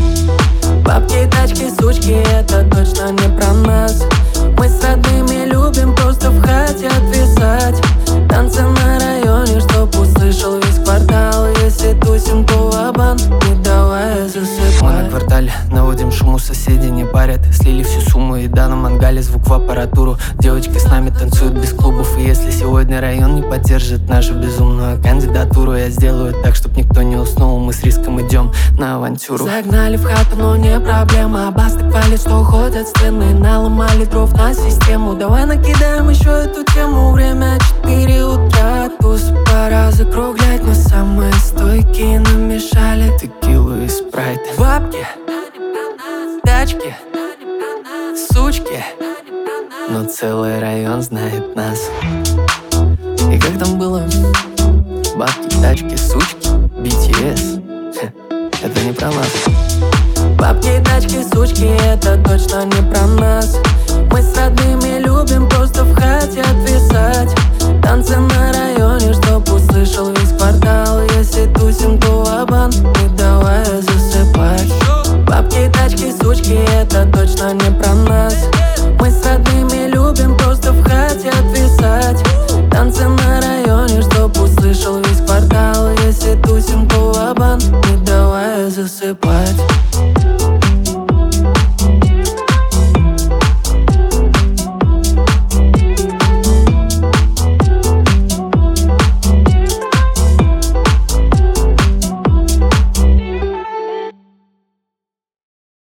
Бабки, тачки, сучки, это точно не про нас. Мы с родными любим просто в хате отвисать. Танцы на районе, чтоб услышал весь квартал. Если тусим, то ва-банк, не давай засыпать. Мы на квартале наводим шуму, соседи не парят. Слили всю сумму, еда на мангале, звук в аппаратуру. Девочки с нами танцуют без клубов. И если сегодня район не поддержит нашу безумную кандидатуру, я сделаю так, чтоб никто не уснул. Мы с риском идем на авантюру. Загнали в хату, но не проблема. Бас так валит, что ходят стены. Наломали дров на систему. Давай накидаем еще эту тему. Время 4 утра, туз, пора закруглять. Но самые стойкие намешали Текилу и спрайт. бабки, тачки, сучки. Но целый район знает нас. И как там было? Бабки, тачки, сучки, BTS. Это не про нас. Бабки, тачки, сучки, это точно не про нас. Мы с родными любим просто в хате отвисать. Танцы на районе, чтоб услышал весь квартал. Если тусим, то ва-банк, не давай засыпать.